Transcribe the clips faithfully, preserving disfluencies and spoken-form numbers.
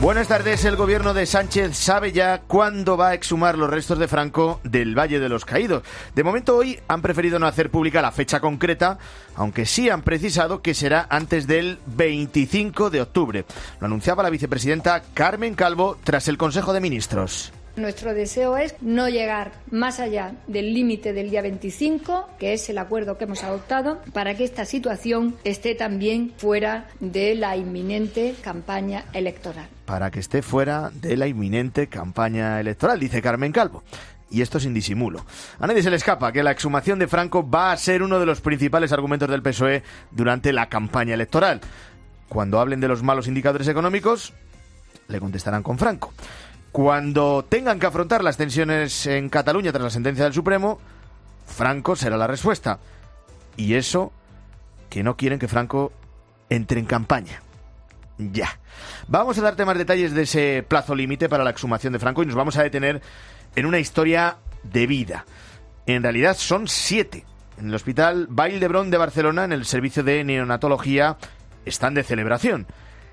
Buenas tardes. El gobierno de Sánchez sabe ya cuándo va a exhumar los restos de Franco del Valle de los Caídos. De momento, hoy han preferido no hacer pública la fecha concreta, aunque sí han precisado que será antes del veinticinco de octubre. Lo anunciaba la vicepresidenta Carmen Calvo tras el Consejo de Ministros. Nuestro deseo es no llegar más allá del límite del día veinticinco, que es el acuerdo que hemos adoptado, para que esta situación esté también fuera de la inminente campaña electoral. Para que esté fuera de la inminente campaña electoral, dice Carmen Calvo. Y esto sin disimulo. A nadie se le escapa que la exhumación de Franco va a ser uno de los principales argumentos del P S O E durante la campaña electoral. Cuando hablen de los malos indicadores económicos, le contestarán con Franco. Cuando tengan que afrontar las tensiones en Cataluña tras la sentencia del Supremo, Franco será la respuesta. Y eso, que no quieren que Franco entre en campaña. Ya. Vamos a darte más detalles de ese plazo límite para la exhumación de Franco y nos vamos a detener en una historia de vida. En realidad son siete. En el Hospital Vall d'Hebron de Barcelona, en el servicio de neonatología, están de celebración.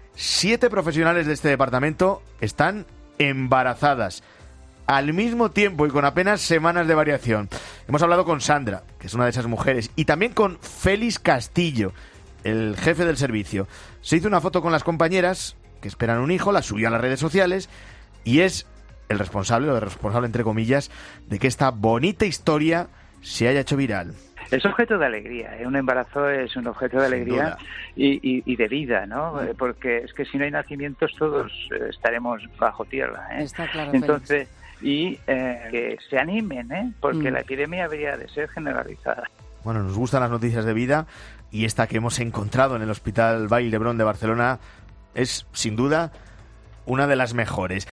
Siete profesionales de este departamento están embarazadas al mismo tiempo y con apenas semanas de variación. Hemos hablado con Sandra, que es una de esas mujeres, y también con Félix Castillo, el jefe del servicio. Se hizo una foto con las compañeras que esperan un hijo, la subió a las redes sociales y es el responsable, o el responsable entre comillas, de que esta bonita historia se haya hecho viral. Es objeto de alegría, ¿eh? Un embarazo es un objeto de alegría y, y, y de vida, ¿no? Mm. Porque es que si no hay nacimientos todos eh, estaremos bajo tierra, ¿eh? Está claro, Entonces, Félix. y eh, que se animen, ¿eh? Porque mm. la epidemia habría de ser generalizada. Bueno, nos gustan las noticias de vida y esta que hemos encontrado en el Hospital Vall d'Hebron de Barcelona es, sin duda, una de las mejores.